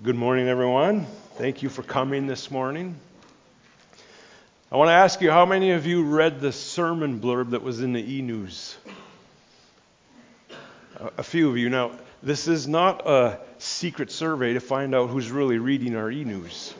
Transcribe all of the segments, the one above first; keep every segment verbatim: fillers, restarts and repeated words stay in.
Good morning, everyone. Thank you for coming this morning. I want to ask you, how many of you read the sermon blurb that was in the e-news? A few of you. Now, this is not a secret survey to find out who's really reading our e-news.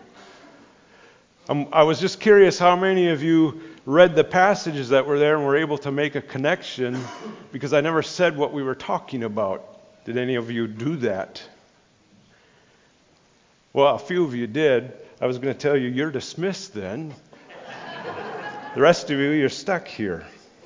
Um, I was just curious how many of you read the passages that were there and were able to make a connection, because I never said what we were talking about. Did any of you do that? Well, a few of you did. I was going to tell you, you're dismissed then. The rest of you, you're stuck here.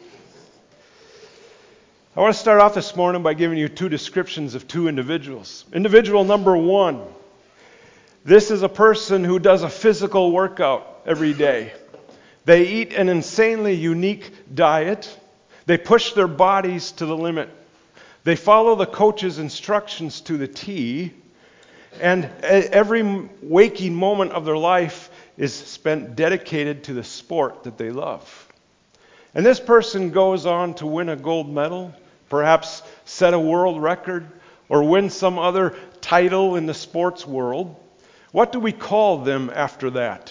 I want to start off this morning by giving you two descriptions of two individuals. Individual number one. This is a person who does a physical workout every day. They eat an insanely unique diet. They push their bodies to the limit. They follow the coach's instructions to the T. And every waking moment of their life is spent dedicated to the sport that they love. And this person goes on to win a gold medal, perhaps set a world record, or win some other title in the sports world. What do we call them after that?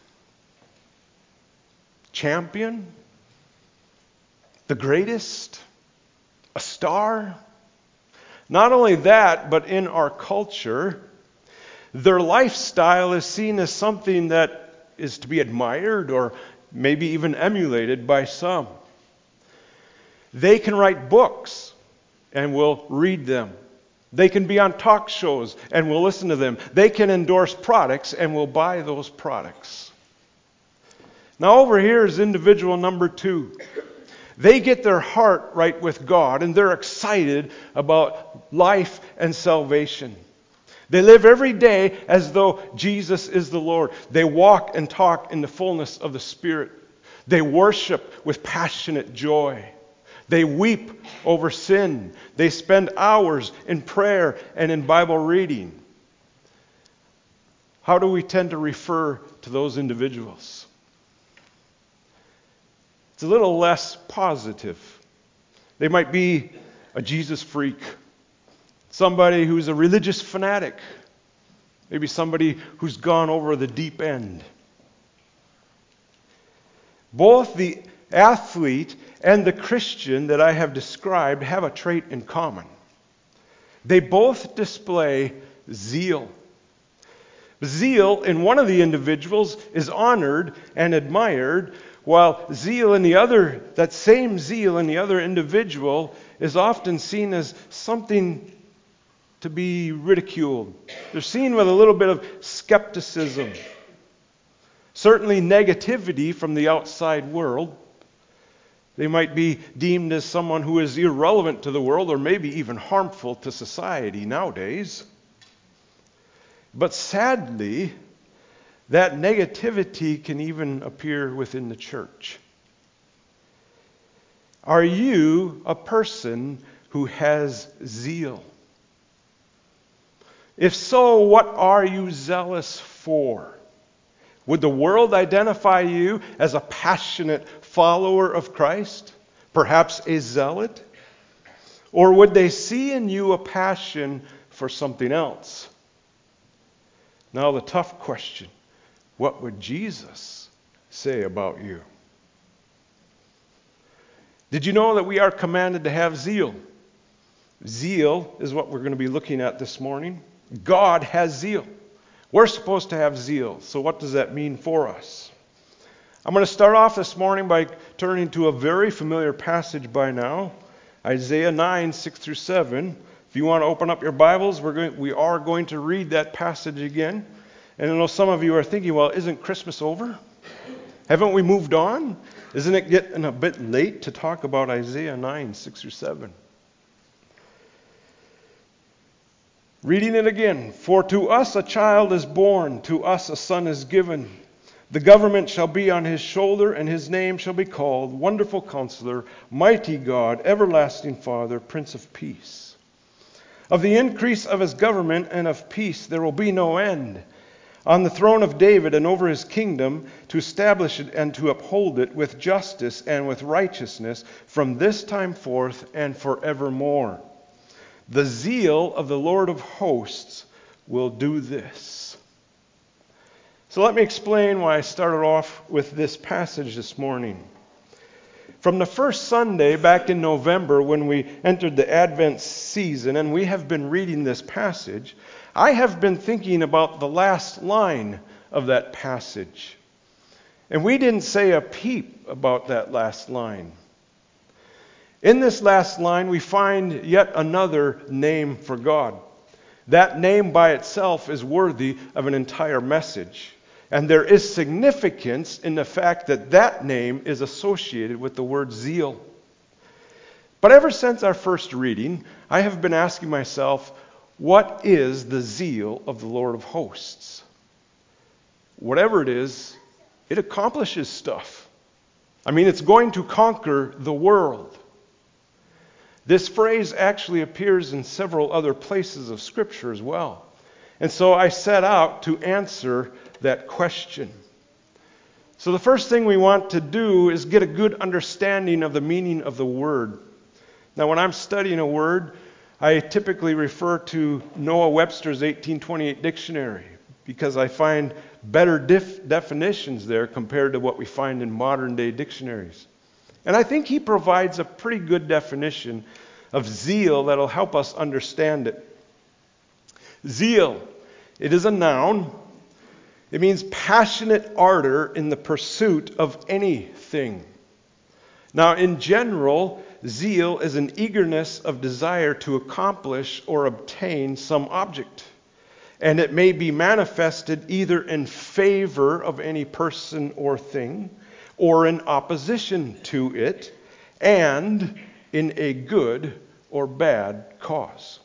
Champion? The greatest? A star? Not only that, but in our culture, their lifestyle is seen as something that is to be admired or maybe even emulated by some. They can write books and we'll read them. They can be on talk shows and we'll listen to them. They can endorse products and we'll buy those products. Now over here is individual number two. They get their heart right with God and they're excited about life and salvation. They live every day as though Jesus is the Lord. They walk and talk in the fullness of the Spirit. They worship with passionate joy. They weep over sin. They spend hours in prayer and in Bible reading. How do we tend to refer to those individuals? It's a little less positive. They might be a Jesus freak. Somebody who's a religious fanatic. Maybe somebody who's gone over the deep end. Both the athlete and the Christian that I have described have a trait in common. They both display zeal. Zeal in one of the individuals is honored and admired, while zeal in the other, that same zeal in the other individual, is often seen as something to be ridiculed. They're seen with a little bit of skepticism. Certainly negativity from the outside world. They might be deemed as someone who is irrelevant to the world or maybe even harmful to society nowadays. But sadly, that negativity can even appear within the church. Are you a person who has zeal? If so, what are you zealous for? Would the world identify you as a passionate follower of Christ? Perhaps a zealot? Or would they see in you a passion for something else? Now the tough question, what would Jesus say about you? Did you know that we are commanded to have zeal? Zeal is what we're going to be looking at this morning. God has zeal. We're supposed to have zeal. So what does that mean for us? I'm going to start off this morning by turning to a very familiar passage by now, Isaiah nine, six through seven. If you want to open up your Bibles, we're going, we are going to read that passage again. And I know some of you are thinking, well, isn't Christmas over? Haven't we moved on? Isn't it getting a bit late to talk about Isaiah nine, six through seven? Reading it again. For to us a child is born, to us a son is given. The government shall be on his shoulder, and his name shall be called Wonderful Counselor, Mighty God, Everlasting Father, Prince of Peace. Of the increase of his government and of peace there will be no end. On the throne of David and over his kingdom, to establish it and to uphold it with justice and with righteousness from this time forth and forevermore. The zeal of the Lord of hosts will do this. So let me explain why I started off with this passage this morning. From the first Sunday back in November when we entered the Advent season and we have been reading this passage, I have been thinking about the last line of that passage. And we didn't say a peep about that last line. In this last line, we find yet another name for God. That name by itself is worthy of an entire message. And there is significance in the fact that that name is associated with the word zeal. But ever since our first reading, I have been asking myself, what is the zeal of the Lord of hosts? Whatever it is, it accomplishes stuff. I mean, it's going to conquer the world. This phrase actually appears in several other places of Scripture as well. And so I set out to answer that question. So the first thing we want to do is get a good understanding of the meaning of the word. Now, when I'm studying a word, I typically refer to Noah Webster's eighteen twenty-eight dictionary because I find better def- definitions there compared to what we find in modern day dictionaries. And I think he provides a pretty good definition of zeal that'll help us understand it. Zeal, it is a noun. It means passionate ardor in the pursuit of anything. Now, in general, zeal is an eagerness of desire to accomplish or obtain some object. And it may be manifested either in favor of any person or thing, or in opposition to it, and in a good or bad cause.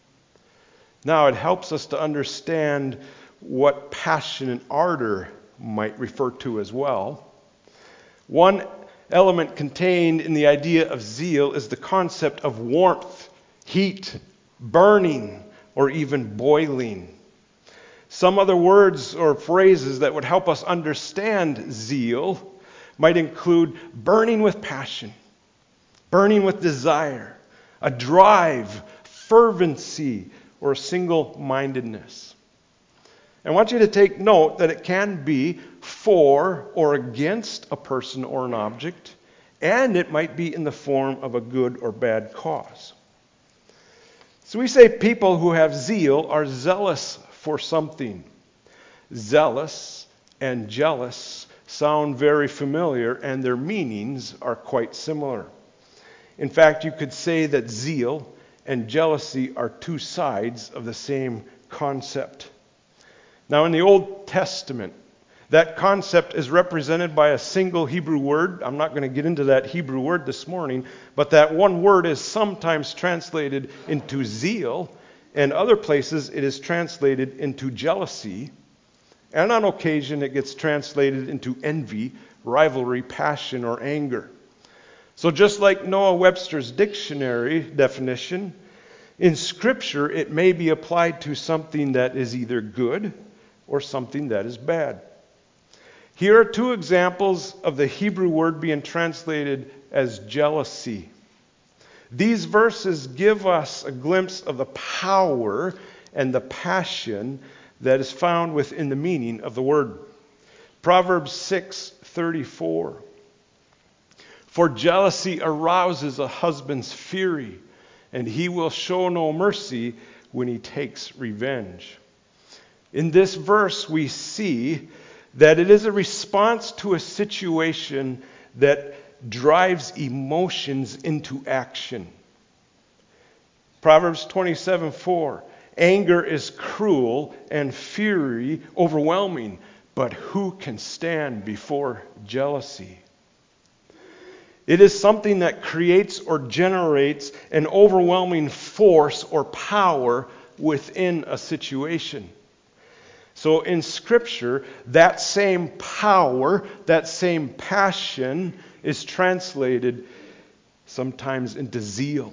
Now, it helps us to understand what passion and ardor might refer to as well. One element contained in the idea of zeal is the concept of warmth, heat, burning, or even boiling. Some other words or phrases that would help us understand zeal might include burning with passion, burning with desire, a drive, fervency, or single-mindedness. I want you to take note that it can be for or against a person or an object, and it might be in the form of a good or bad cause. So we say people who have zeal are zealous for something. Zealous and jealous sound very familiar, and their meanings are quite similar. In fact, you could say that zeal and jealousy are two sides of the same concept. Now, in the Old Testament, that concept is represented by a single Hebrew word. I'm not going to get into that Hebrew word this morning, but that one word is sometimes translated into zeal, and other places it is translated into jealousy, and on occasion it gets translated into envy, rivalry, passion, or anger. So just like Noah Webster's dictionary definition, in Scripture it may be applied to something that is either good or something that is bad. Here are two examples of the Hebrew word being translated as jealousy. These verses give us a glimpse of the power and the passion that is found within the meaning of the word. Proverbs six thirty-four. For jealousy arouses a husband's fury, and he will show no mercy when he takes revenge. In this verse, we see that it is a response to a situation that drives emotions into action. Proverbs twenty-seven four. Anger is cruel and fury overwhelming, but who can stand before jealousy? It is something that creates or generates an overwhelming force or power within a situation. So in Scripture, that same power, that same passion is translated sometimes into zeal.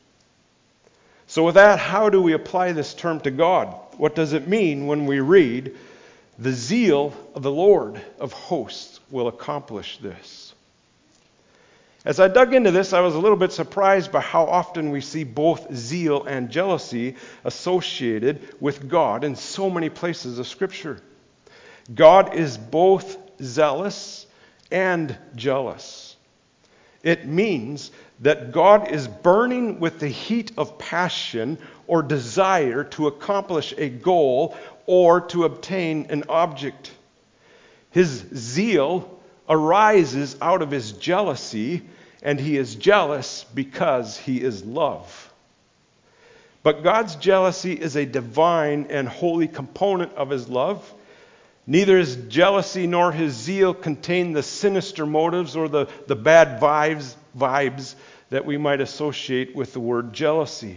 So with that, how do we apply this term to God? What does it mean when we read, the zeal of the Lord of hosts will accomplish this? As I dug into this, I was a little bit surprised by how often we see both zeal and jealousy associated with God in so many places of Scripture. God is both zealous and jealous. It means that God is burning with the heat of passion or desire to accomplish a goal or to obtain an object. His zeal arises out of his jealousy, and he is jealous because he is love. But God's jealousy is a divine and holy component of his love. Neither his jealousy nor his zeal contain the sinister motives or the, the bad vibes, vibes that we might associate with the word jealousy.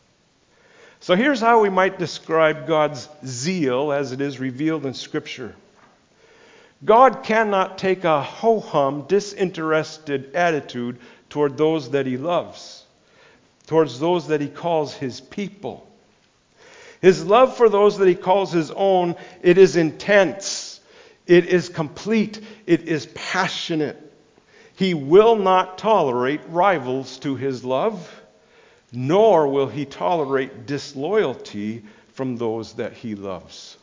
So here's how we might describe God's zeal as it is revealed in Scripture. God cannot take a ho-hum, disinterested attitude toward those that he loves, towards those that he calls his people. His love for those that he calls his own, it is intense, it is complete, it is passionate. He will not tolerate rivals to his love, nor will he tolerate disloyalty from those that he loves.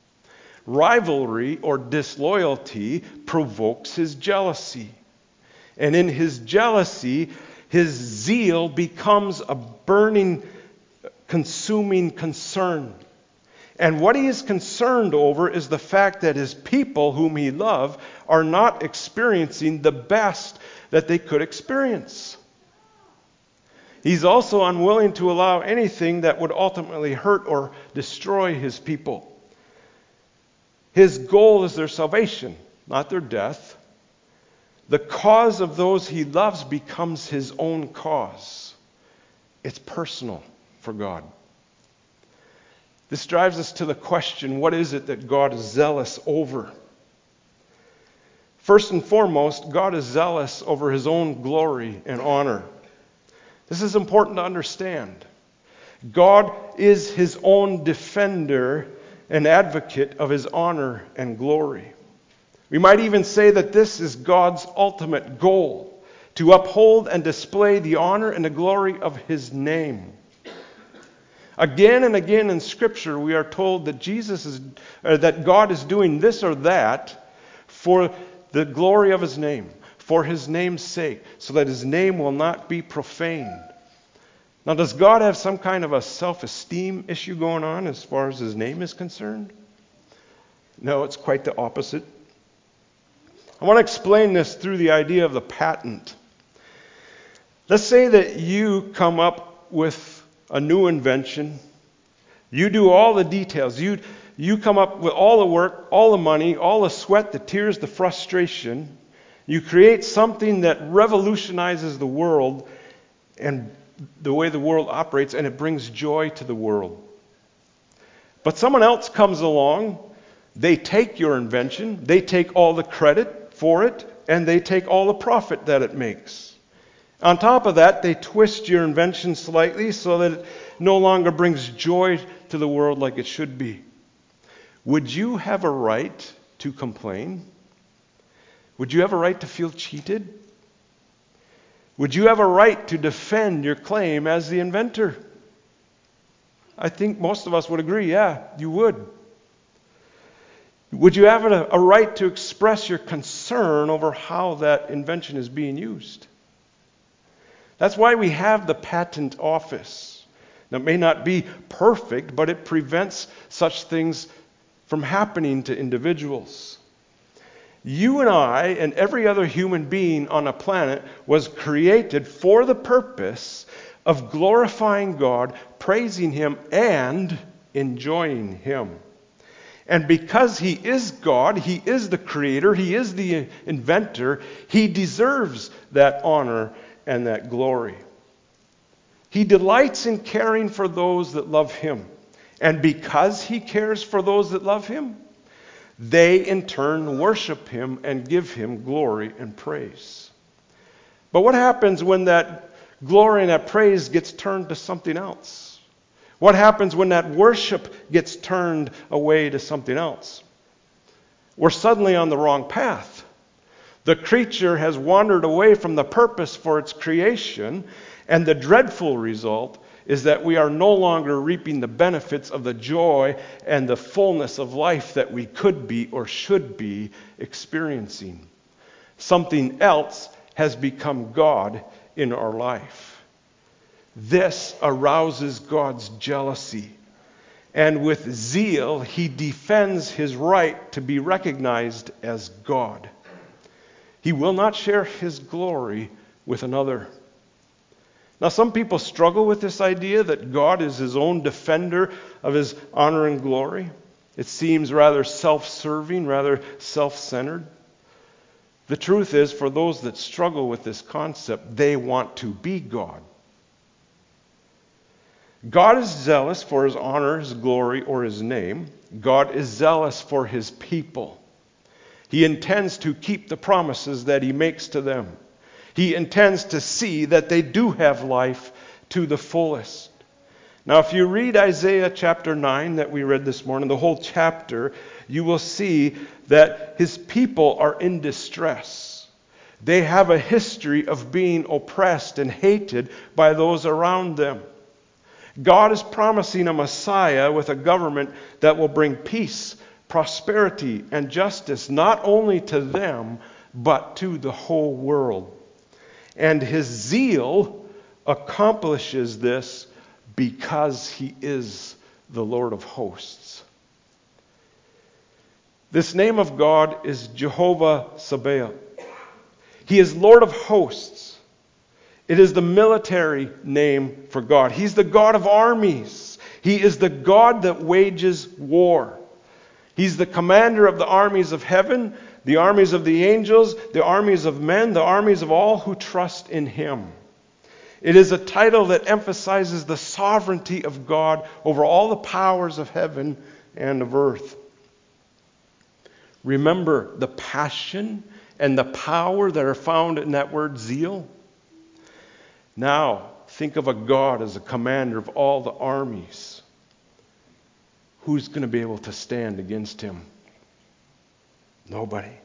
Rivalry or disloyalty provokes his jealousy. And in his jealousy, his zeal becomes a burning, consuming concern. And what he is concerned over is the fact that his people whom he loves are not experiencing the best that they could experience. He's also unwilling to allow anything that would ultimately hurt or destroy his people. His goal is their salvation, not their death. The cause of those he loves becomes his own cause. It's personal for God. This drives us to the question, what is it that God is zealous over? First and foremost, God is zealous over his own glory and honor. This is important to understand. God is his own defender and advocate of his honor and glory. We might even say that this is God's ultimate goal, to uphold and display the honor and the glory of his name. Again and again in Scripture, we are told that Jesus is, or that God is doing this or that for the glory of his name, for his name's sake, so that his name will not be profaned. Now, does God have some kind of a self-esteem issue going on as far as his name is concerned? No, it's quite the opposite. I want to explain this through the idea of the patent. Let's say that you come up with a new invention. You do all the details. You, you come up with all the work, all the money, all the sweat, the tears, the frustration. You create something that revolutionizes the world and the way the world operates, and it brings joy to the world. But someone else comes along, they take your invention, they take all the credit for it, and they take all the profit that it makes. On top of that, they twist your invention slightly so that it no longer brings joy to the world like it should be. Would you have a right to complain? Would you have a right to feel cheated? Would you have a right to defend your claim as the inventor? I think most of us would agree, yeah, you would. Would you have a, a right to express your concern over how that invention is being used? That's why we have the patent office. Now, it may not be perfect, but it prevents such things from happening to individuals. You and I and every other human being on a planet was created for the purpose of glorifying God, praising him, and enjoying him. And because he is God, he is the creator, he is the inventor, he deserves that honor and that glory. He delights in caring for those that love him. And because he cares for those that love him, they in turn worship him and give him glory and praise. But what happens when that glory and that praise gets turned to something else? What happens when that worship gets turned away to something else? We're suddenly on the wrong path. The creature has wandered away from the purpose for its creation, and the dreadful result is that we are no longer reaping the benefits of the joy and the fullness of life that we could be or should be experiencing. Something else has become God in our life. This arouses God's jealousy. And with zeal, he defends his right to be recognized as God. He will not share his glory with another. Now, some people struggle with this idea that God is his own defender of his honor and glory. It seems rather self-serving, rather self-centered. The truth is, for those that struggle with this concept, they want to be God. God is zealous for his honor, his glory, or his name. God is zealous for his people. He intends to keep the promises that he makes to them. He intends to see that they do have life to the fullest. Now, if you read Isaiah chapter nine that we read this morning, the whole chapter, you will see that his people are in distress. They have a history of being oppressed and hated by those around them. God is promising a Messiah with a government that will bring peace, prosperity, and justice not only to them, but to the whole world. And his zeal accomplishes this because he is the Lord of hosts. This name of God is Jehovah Sabaoth. He is Lord of hosts. It is the military name for God. He's the God of armies. He is the God that wages war. He's the commander of the armies of heaven, the armies of the angels, the armies of men, the armies of all who trust in him. It is a title that emphasizes the sovereignty of God over all the powers of heaven and of earth. Remember the passion and the power that are found in that word zeal. Now, think of a God as a commander of all the armies. Who's going to be able to stand against him? Nobody.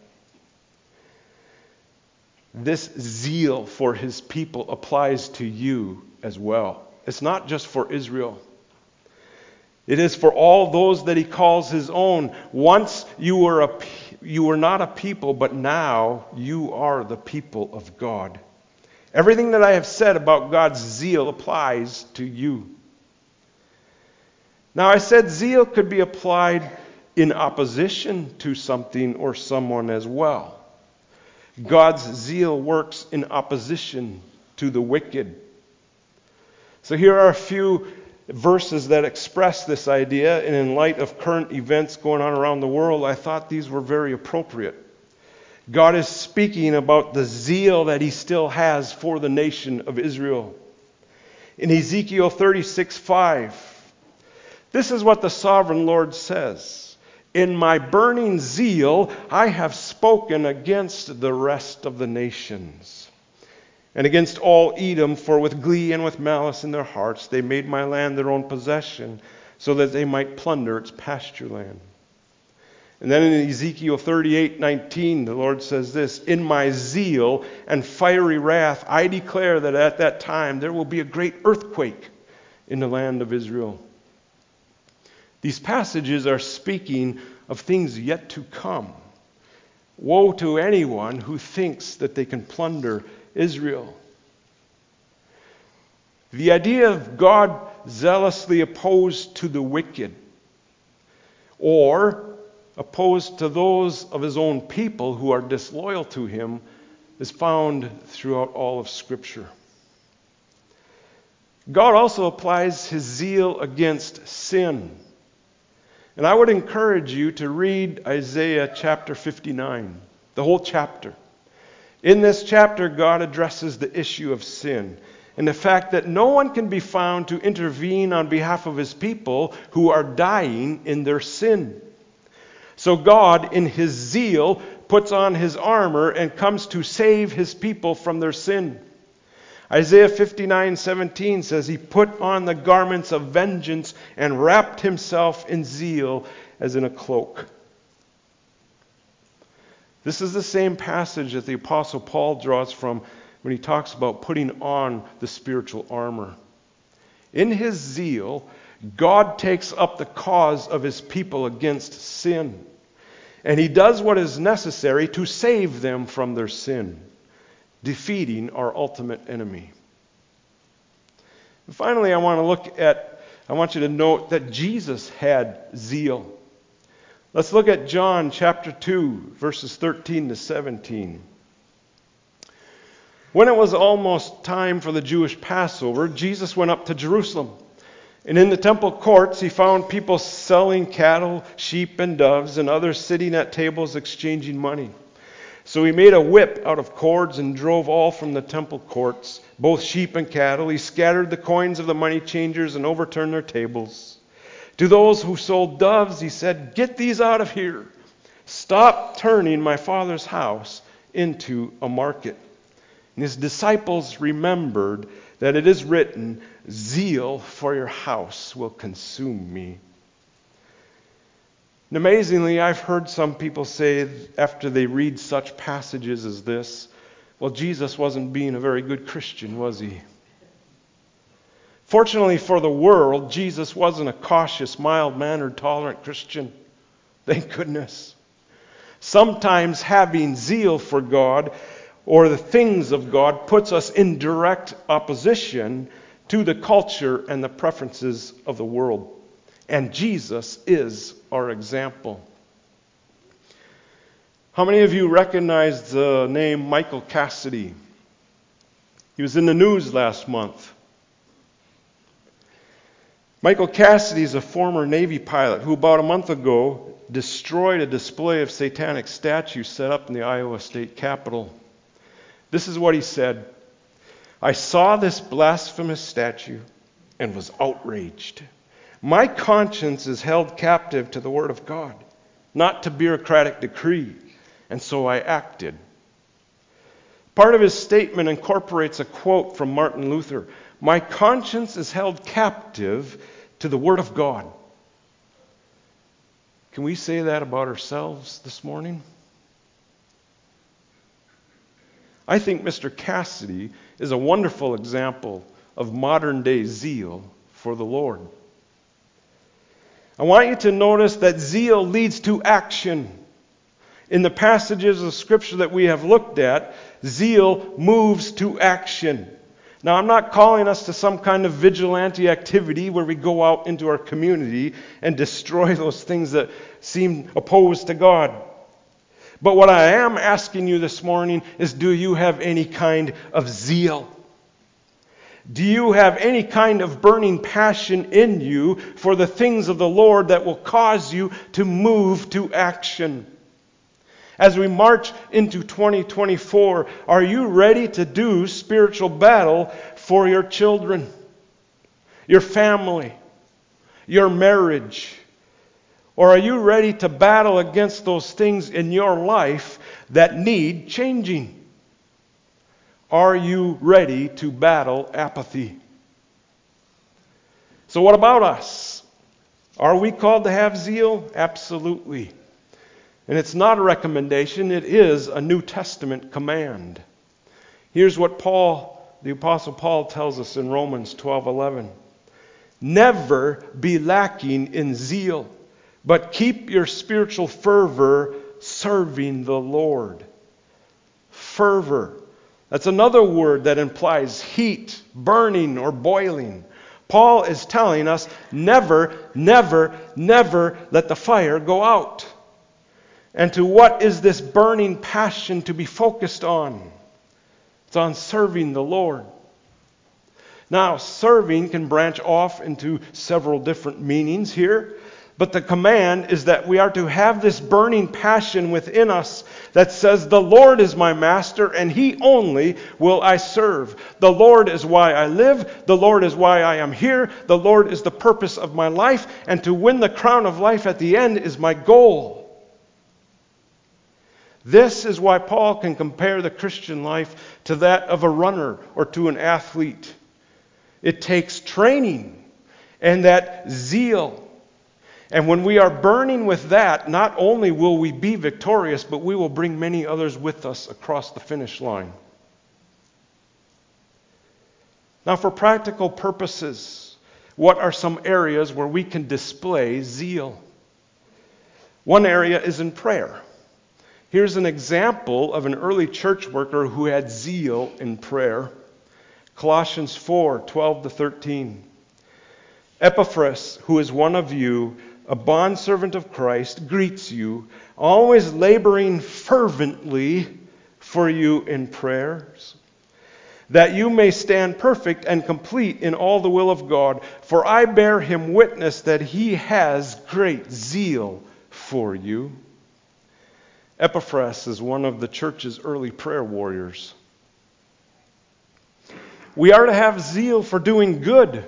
This zeal for his people applies to you as well. It's not just for Israel. It is for all those that he calls his own. Once you were a, you were not a people, but now you are the people of God. Everything that I have said about God's zeal applies to you. Now, I said zeal could be applied in opposition to something or someone as well. God's zeal works in opposition to the wicked. So here are a few verses that express this idea, and in light of current events going on around the world, I thought these were very appropriate. God is speaking about the zeal that he still has for the nation of Israel. In Ezekiel thirty-six five, this is what the sovereign Lord says. In my burning zeal, I have spoken against the rest of the nations, and against all Edom, for with glee and with malice in their hearts, they made my land their own possession, so that they might plunder its pasture land. And then in Ezekiel thirty-eight nineteen, the Lord says this, in my zeal and fiery wrath, I declare that at that time there will be a great earthquake in the land of Israel. These passages are speaking of things yet to come. Woe to anyone who thinks that they can plunder Israel. The idea of God zealously opposed to the wicked, or opposed to those of his own people who are disloyal to him, is found throughout all of Scripture. God also applies his zeal against sin. And I would encourage you to read Isaiah chapter fifty-nine, the whole chapter. In this chapter, God addresses the issue of sin and the fact that no one can be found to intervene on behalf of his people who are dying in their sin. So God, in his zeal, puts on his armor and comes to save his people from their sin. Isaiah fifty-nine seventeen says, he put on the garments of vengeance and wrapped himself in zeal as in a cloak. This is the same passage that the Apostle Paul draws from when he talks about putting on the spiritual armor. In his zeal, God takes up the cause of his people against sin, and he does what is necessary to save them from their sin, defeating our ultimate enemy. And finally, I want to look at, I want you to note that Jesus had zeal. Let's look at John chapter two, verses thirteen to seventeen. When it was almost time for the Jewish Passover, Jesus went up to Jerusalem. And in the temple courts, he found people selling cattle, sheep, and doves, and others sitting at tables exchanging money. So he made a whip out of cords and drove all from the temple courts, both sheep and cattle. He scattered the coins of the money changers and overturned their tables. To those who sold doves, he said, "Get these out of here. Stop turning my Father's house into a market." And his disciples remembered that it is written, "Zeal for your house will consume me." And amazingly, I've heard some people say after they read such passages as this, well, Jesus wasn't being a very good Christian, was he? Fortunately for the world, Jesus wasn't a cautious, mild-mannered, tolerant Christian. Thank goodness. Sometimes having zeal for God or the things of God puts us in direct opposition to the culture and the preferences of the world. And Jesus is our example. How many of you recognize the name Michael Cassidy? He was in the news last month. Michael Cassidy is a former Navy pilot who about a month ago destroyed a display of satanic statues set up in the Iowa State Capitol. This is what he said: "I saw this blasphemous statue and was outraged. My conscience is held captive to the Word of God, not to bureaucratic decree, and so I acted." Part of his statement incorporates a quote from Martin Luther: "My conscience is held captive to the Word of God." Can we say that about ourselves this morning? I think Mister Cassidy is a wonderful example of modern-day zeal for the Lord. I want you to notice that zeal leads to action. In the passages of Scripture that we have looked at, zeal moves to action. Now, I'm not calling us to some kind of vigilante activity where we go out into our community and destroy those things that seem opposed to God. But what I am asking you this morning is, do you have any kind of zeal? Do you have any kind of burning passion in you for the things of the Lord that will cause you to move to action? As we march into twenty twenty-four, are you ready to do spiritual battle for your children, your family, your marriage? Or are you ready to battle against those things in your life that need changing? Are you ready to battle apathy? So what about us? Are we called to have zeal? Absolutely. And it's not a recommendation, it is a New Testament command. Here's what Paul, the Apostle Paul, tells us in Romans twelve eleven. "Never be lacking in zeal, but keep your spiritual fervor serving the Lord." Fervor. That's another word that implies heat, burning, or boiling. Paul is telling us, never, never, never let the fire go out. And to what is this burning passion to be focused on? It's on serving the Lord. Now, serving can branch off into several different meanings here, but the command is that we are to have this burning passion within us that says, the Lord is my master and He only will I serve. The Lord is why I live. The Lord is why I am here. The Lord is the purpose of my life, and to win the crown of life at the end is my goal. This is why Paul can compare the Christian life to that of a runner or to an athlete. It takes training and that zeal. And when we are burning with that, not only will we be victorious, but we will bring many others with us across the finish line. Now, for practical purposes, what are some areas where we can display zeal? One area is in prayer. Here's an example of an early church worker who had zeal in prayer. Colossians four, twelve to thirteen. Epaphras, who is one of you, a bondservant of Christ, greets you, always laboring fervently for you in prayers, that you may stand perfect and complete in all the will of God. For I bear him witness that he has great zeal for you. Epaphras is one of the church's early prayer warriors. We are to have zeal for doing good.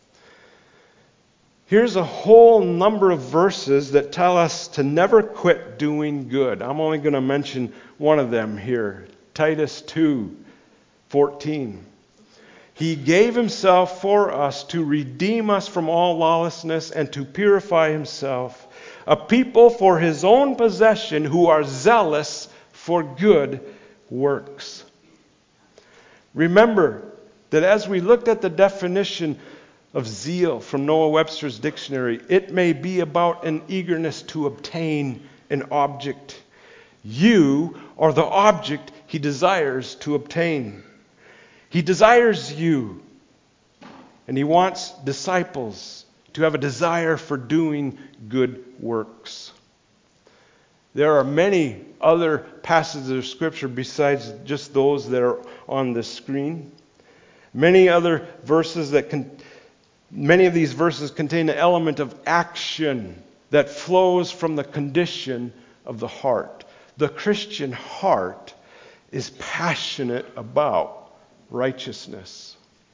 Here's a whole number of verses that tell us to never quit doing good. I'm only going to mention one of them here. Titus two fourteen. He gave himself for us to redeem us from all lawlessness and to purify himself, a people for his own possession who are zealous for good works. Remember that as we looked at the definition of zeal from Noah Webster's dictionary, it may be about an eagerness to obtain an object. You are the object he desires to obtain. He desires you, and he wants disciples to have a desire for doing good works. There are many other passages of Scripture besides just those that are on the screen. Many other verses that can Many of these verses contain an element of action that flows from the condition of the heart. The Christian heart is passionate about righteousness.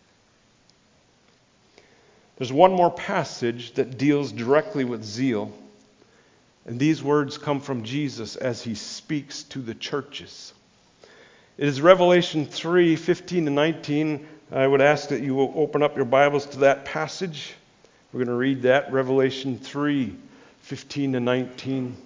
There's one more passage that deals directly with zeal, and these words come from Jesus as he speaks to the churches. It is Revelation three, fifteen to nineteen. I would ask that you will open up your Bibles to that passage. We're going to read that, Revelation three, fifteen to nineteen.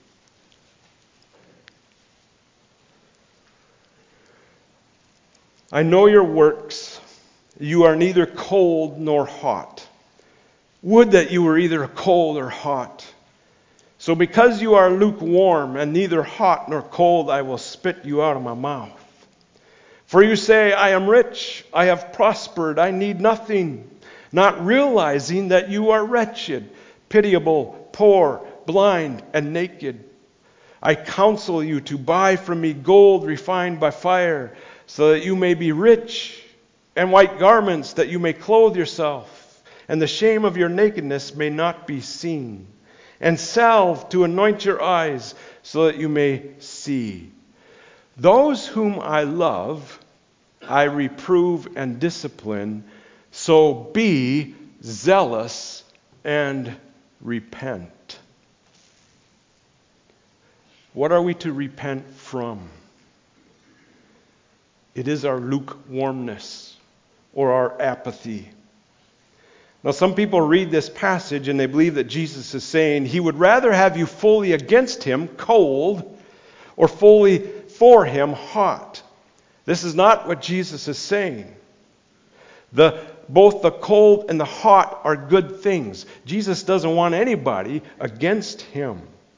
I know your works. You are neither cold nor hot. Would that you were either cold or hot. So because you are lukewarm and neither hot nor cold, I will spit you out of my mouth. For you say, I am rich, I have prospered, I need nothing, not realizing that you are wretched, pitiable, poor, blind, and naked. I counsel you to buy from me gold refined by fire, so that you may be rich, and white garments that you may clothe yourself, and the shame of your nakedness may not be seen, and salve to anoint your eyes, so that you may see. Those whom I love, I reprove and discipline, so be zealous and repent. What are we to repent from? It is our lukewarmness or our apathy. Now, some people read this passage and they believe that Jesus is saying he would rather have you fully against him, cold, or fully for him, hot. This is not what Jesus is saying. The, both the cold and the hot are good things. Jesus doesn't want anybody against him.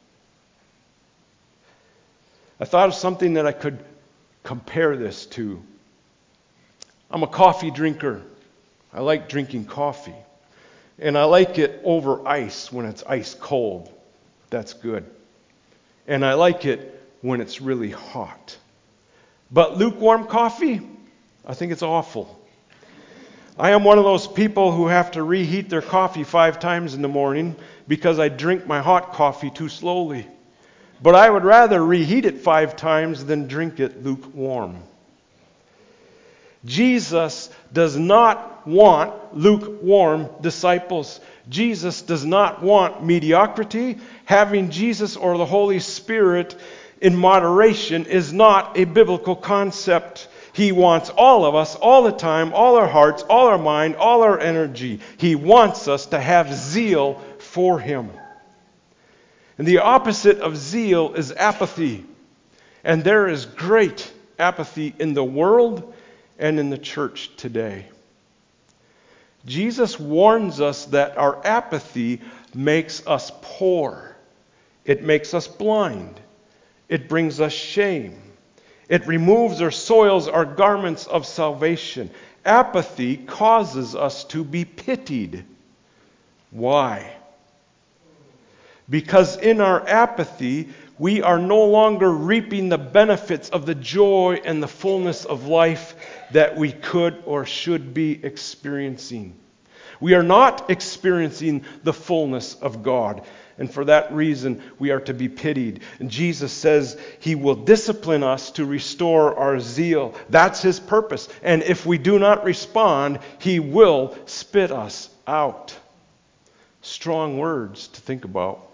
I thought of something that I could compare this to. I'm a coffee drinker. I like drinking coffee. And I like it over ice when it's ice cold. That's good. And I like it when it's really hot. But lukewarm coffee, I think it's awful. I am one of those people who have to reheat their coffee five times in the morning because I drink my hot coffee too slowly. But I would rather reheat it five times than drink it lukewarm. Jesus does not want lukewarm disciples. Jesus does not want mediocrity. Having Jesus or the Holy Spirit in moderation is not a biblical concept. He wants all of us, all the time, all our hearts, all our mind, all our energy. He wants us to have zeal for him. And the opposite of zeal is apathy. And there is great apathy in the world and in the church today. Jesus warns us that our apathy makes us poor. It makes us blind. It brings us shame. It removes or soils our garments of salvation. Apathy causes us to be pitied. Why? Because in our apathy, we are no longer reaping the benefits of the joy and the fullness of life that we could or should be experiencing. We are not experiencing the fullness of God. And for that reason, we are to be pitied. And Jesus says He will discipline us to restore our zeal. That's His purpose. And if we do not respond, He will spit us out. Strong words to think about.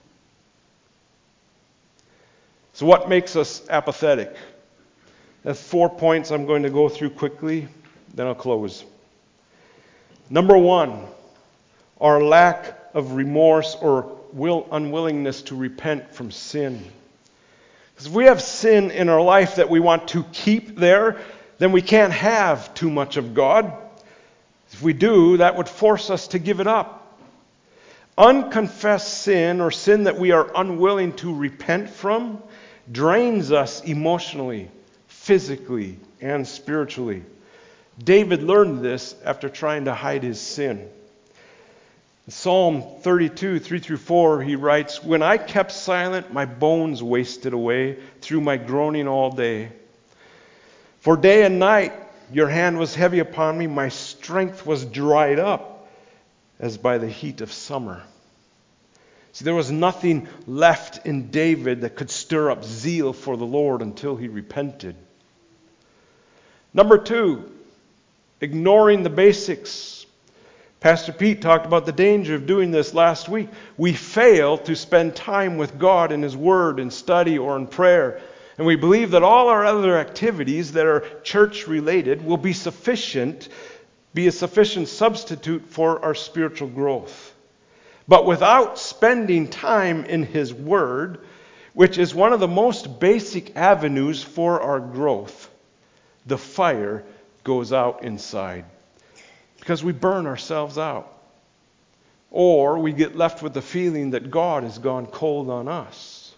So what makes us apathetic? That's four points I'm going to go through quickly, then I'll close. Number one, our lack of remorse or will unwillingness to repent from sin. Because if we have sin in our life that we want to keep there, then we can't have too much of God. If we do, that would force us to give it up. Unconfessed sin, or sin that we are unwilling to repent from, drains us emotionally, physically, and spiritually. David learned this after trying to hide his sin. In Psalm thirty-two, three through four, he writes, "When I kept silent, my bones wasted away through my groaning all day. For day and night your hand was heavy upon me, my strength was dried up as by the heat of summer." See, there was nothing left in David that could stir up zeal for the Lord until he repented. Number two, ignoring the basics. Pastor Pete talked about the danger of doing this last week. We fail to spend time with God in His Word, in study, or in prayer. And we believe that all our other activities that are church-related will be sufficient, be a sufficient substitute for our spiritual growth. But without spending time in His Word, which is one of the most basic avenues for our growth, the fire goes out inside. Because we burn ourselves out. Or we get left with the feeling that God has gone cold on us.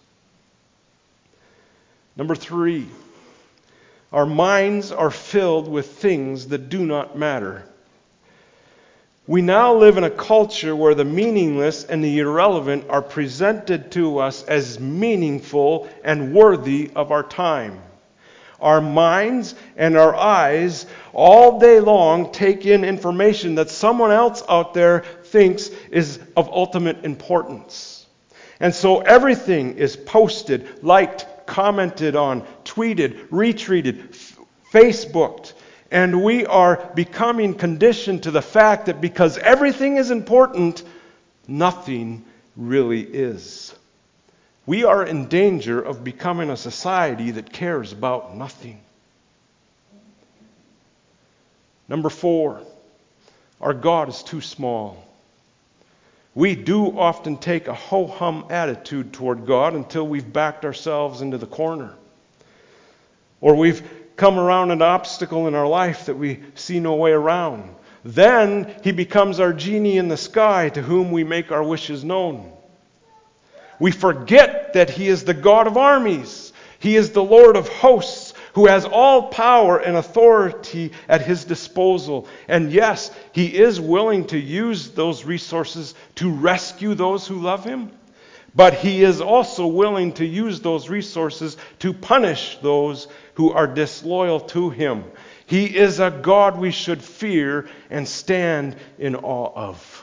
Number three, our minds are filled with things that do not matter. We now live in a culture where the meaningless and the irrelevant are presented to us as meaningful and worthy of our time. Our minds and our eyes all day long take in information that someone else out there thinks is of ultimate importance. And so everything is posted, liked, commented on, tweeted, retweeted, f- Facebooked. And we are becoming conditioned to the fact that because everything is important, nothing really is. We are in danger of becoming a society that cares about nothing. Number four, our God is too small. We do often take a ho-hum attitude toward God until we've backed ourselves into the corner. Or we've come around an obstacle in our life that we see no way around. Then He becomes our genie in the sky to whom we make our wishes known. We forget that He is the God of armies. He is the Lord of hosts who has all power and authority at His disposal. And yes, He is willing to use those resources to rescue those who love Him. But He is also willing to use those resources to punish those who are disloyal to Him. He is a God we should fear and stand in awe of.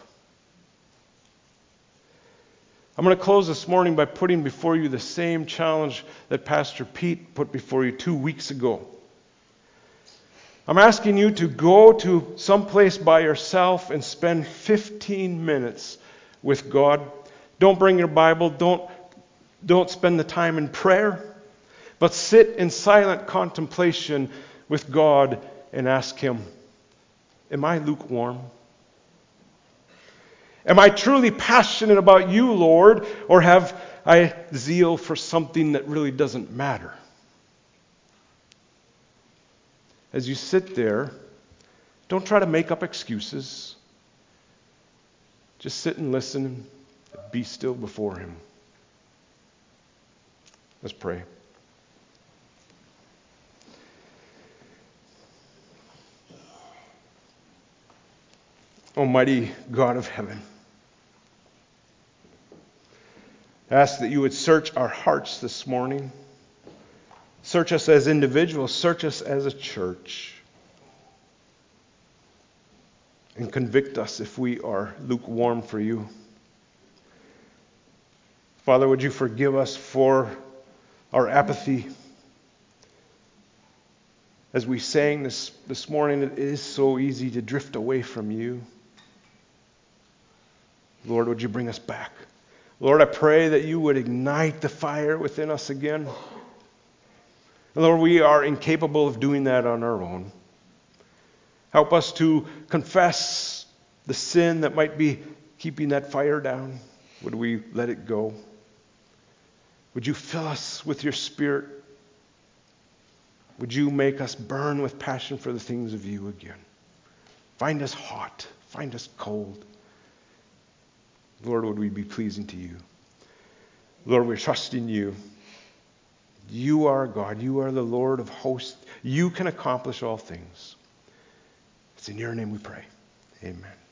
I'm going to close this morning by putting before you the same challenge that Pastor Pete put before you two weeks ago. I'm asking you to go to some place by yourself and spend fifteen minutes with God. Don't bring your Bible. Don't, don't spend the time in prayer. But sit in silent contemplation with God and ask Him, am I lukewarm? Am I truly passionate about you, Lord, or have I zeal for something that really doesn't matter? As you sit there, don't try to make up excuses. Just sit and listen and be still before Him. Let's pray. Almighty God of heaven, I ask that you would search our hearts this morning. Search us as individuals. Search us as a church. And convict us if we are lukewarm for you. Father, would you forgive us for our apathy? As we sang this, this morning, it is so easy to drift away from you. Lord, would you bring us back? Lord, I pray that you would ignite the fire within us again. Lord, we are incapable of doing that on our own. Help us to confess the sin that might be keeping that fire down. Would we let it go? Would you fill us with your Spirit? Would you make us burn with passion for the things of you again? Find us hot. Find us cold. Lord, would we be pleasing to you? Lord, we're trusting you. You are God. You are the Lord of hosts. You can accomplish all things. It's in your name we pray. Amen.